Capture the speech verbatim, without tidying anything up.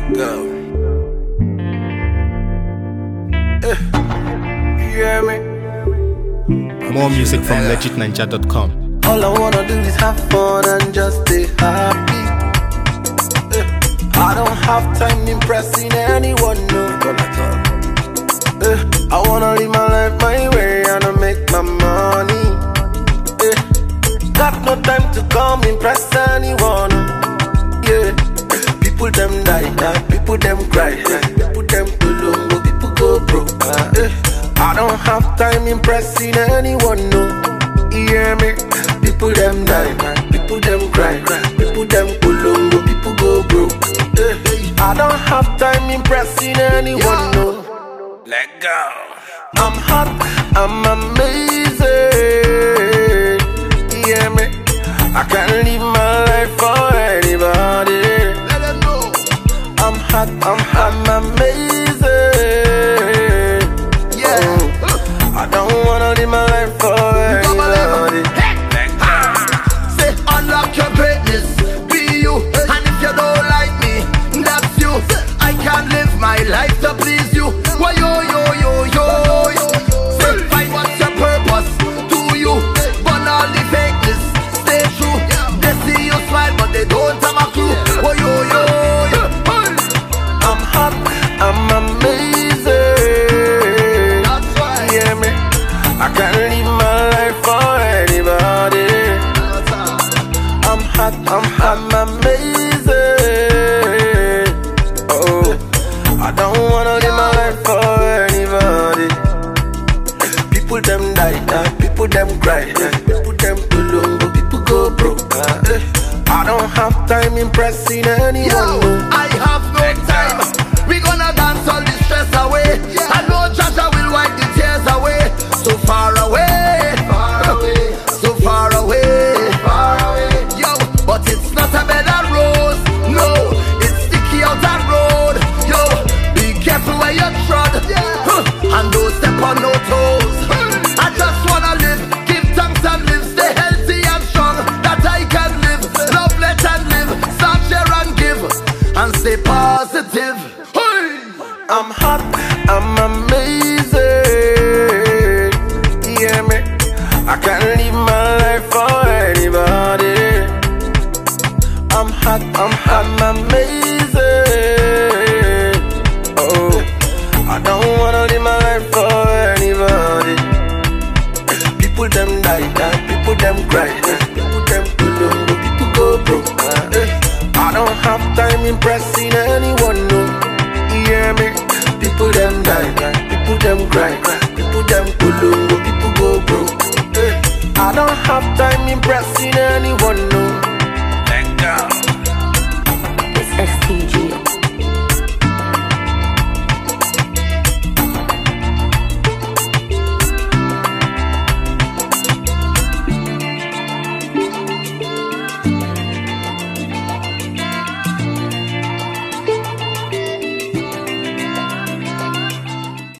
go. Uh, you hear me? More music from legit ninja dot com. All I wanna do is have fun and just stay happy. Uh, I don't have time impressing anyone, no. Uh, I wanna live my life my way and I make my money. Uh, got no time to come impress anyone. Yeah, people them die, uh, people them cry, uh, people them go people go broke. Uh, I don't have time impressing anyone, no. You hear me? People them die, people them cry, people them go people go broke. Uh, I don't have time impressing anyone, no. Let go. I'm hot, I'm amazing. You hear me? I can't live my life for anybody. Let them know. I'm hot, I'm, I'm amazing. Yeah. Oh, I don't wanna live my life for anybody. Hey. Say unlock your greatness, be you. And if you don't like me, that's you. I can't live my life to please you. Why yo yo yo yo yo? Say find what's your purpose to you. Burn all the fakeness, stay true. They see you smile but they don't have a clue. Why yo yo yo? I'm hot, I'm amazing. That's why. You hear me? I can't live my life for anybody. I'm hot, I'm, I'm amazing. Oh, I don't wanna live my life for anybody. People them die, uh, people them cry, uh, people them go long, people go broke. Uh, I don't have time impressing anyone. Yo, No. I have no time. We gonna dance all the stress away. I know Jaja will wipe the tears away. So far away, far away, so far away, far away. Yo, but it's not a bed of rose. No, it's sticky out that road. Yo, be careful where you trod. Huh, and don't step on no toes. I just wanna live, give thanks and live, stay healthy and strong. That I can live, love, let and live, start, share and give, and stay positive. Hey! I'm hot, I'm amazing. You hear me? I can't live my life for anybody. I'm hot, I'm, I'm amazing. Oh, I don't wanna live my life for anybody. People them die, uh, people them cry, uh, people them go long, people go broke. Uh, I don't have time impressing anyone.